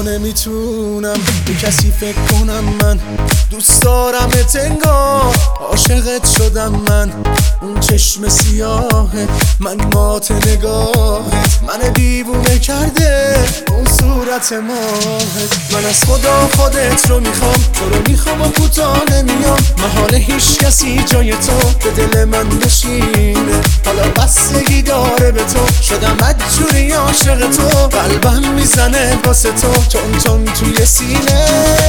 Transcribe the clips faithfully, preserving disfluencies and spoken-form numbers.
نمیتونم به کسی فکر کنم، من دوست دارم انگار عاشقت شدم من. اون چشم سیاهت من مات نگاهت من دیوونه کرده، اون صورت ماهت. من از خدا خودت رو میخوام، تو رو میخوام و کوتاه نمیام. محال هیچ کسی جای تو به دل من بشینه. حالا بستگی داره به تو، شدم مجبوری عاشق تو. قلبم میزنه واسه تو تون تون توی سینه.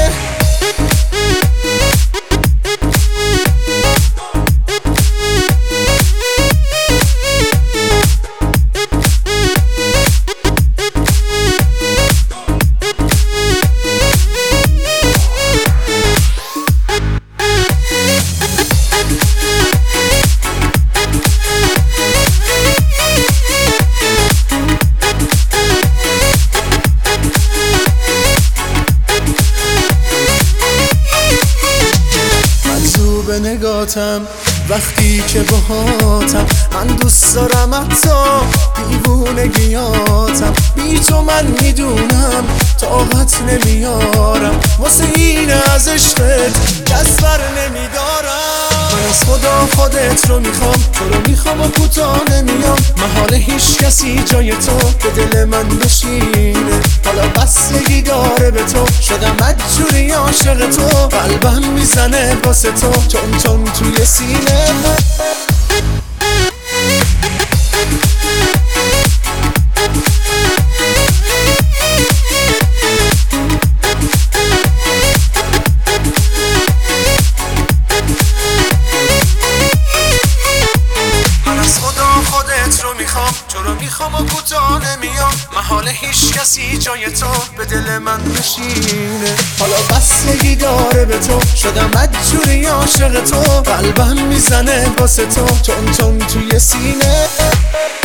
به نگاتم وقتی که باهاتم، من دوست دارم حتی دیوونگیاتم. بی تو من میدونم طاقت نمیارم، واسه این از عشقت دست بر نمیدارم. من از خدا خودت رو میخوام، تو رو میخوام و کوتاه نمیام. محال هیچ کسی جای تو به دل من بشینه. حالا بستگی داره به تو، شدم مجبوری عاشق تو. قلبم میزنه واسه تو تون تون توی سینه. تو رو میخوام و کوتاه نمیام. محال هیچ کسی جای تو به دل من بشینه. حالا بستگی داره به تو، شدم مجبوری عاشق تو. قلبم میزنه واسه تو تون تون توی سینه.